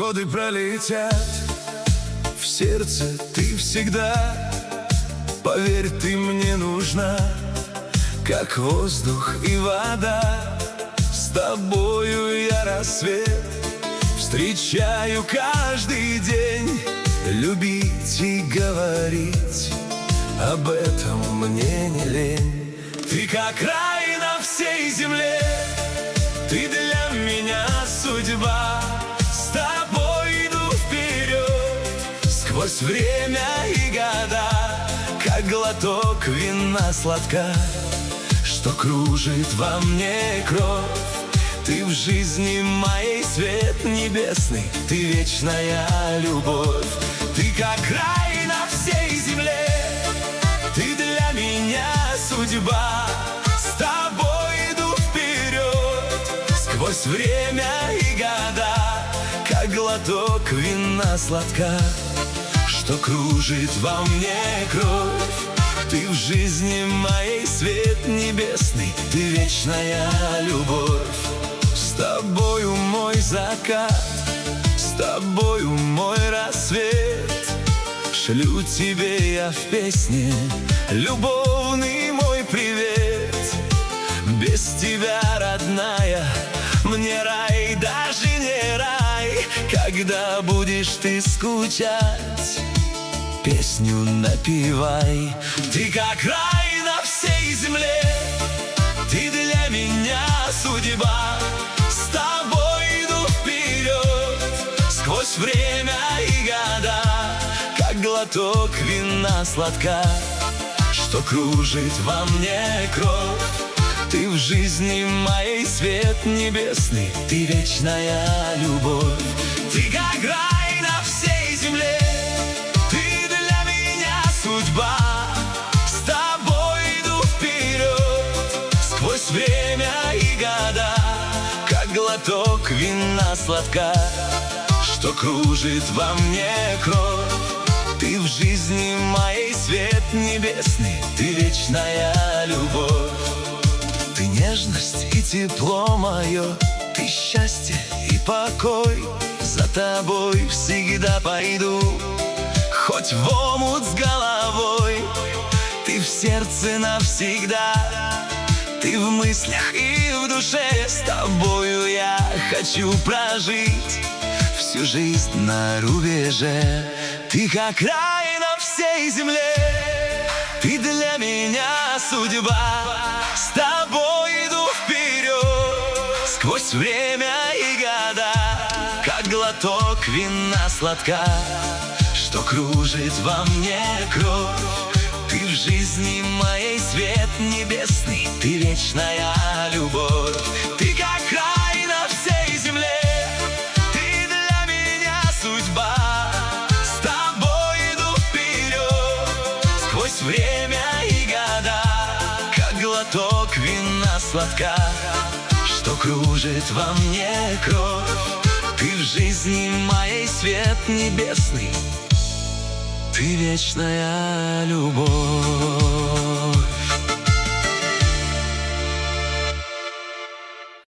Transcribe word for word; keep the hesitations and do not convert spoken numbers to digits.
годы пролетят, в сердце ты всегда. Поверь, ты мне нужна, как воздух и вода. С тобою я рассвет встречаю каждый день. Любить и говорить об этом мне не лень. Ты как рай на всей земле, ты для меня судьба. С тобой иду вперед, сквозь время и года, как глоток вина сладка, что кружит во мне кровь. Ты в жизни моей свет небесный, ты вечная любовь. Ты как рай на всей земле, ты для меня судьба. С тобой иду вперед, сквозь время и года, как глоток вина сладка, что кружит во мне кровь. Ты в жизни моей свет небесный, ты вечная любовь. С тобою мой закат, с тобою мой рассвет. Шлю тебе я в песне любовный мой привет. Без тебя, родная, мне рай даже не рай. Когда будешь ты скучать, песню напевай. Ты как рай на всей земле, ты для меня судьба. С тобой иду вперед, сквозь время и года, как глоток вина сладка, что кружит во мне кровь. Ты в жизни моей свет небесный, ты вечная любовь. Ты как рай на всей земле, ты для меня судьба. С тобой иду вперед, сквозь время и года, как глоток вина сладка, что кружит во мне кровь. Ты в жизни моей свет небесный, ты вечная любовь. Ты нежность и тепло мое, ты счастье и покой. За тобой всегда пойду, хоть в омут с головой. Ты в сердце навсегда, ты в мыслях и в душе. С тобою я хочу прожить всю жизнь на рубеже. Ты как рай на всей земле, ты для меня судьба. С тобой иду вперед, сквозь время и года, как глоток вина сладка, что кружит во мне кровь. Ты в жизни моей свет небесный, ты вечная любовь. Ты как рай на всей земле, ты для меня судьба. С тобой иду вперед, сквозь время и года, как глоток вина сладка, что кружит во мне кровь. Ты в жизни моей свет небесный, ты вечная любовь.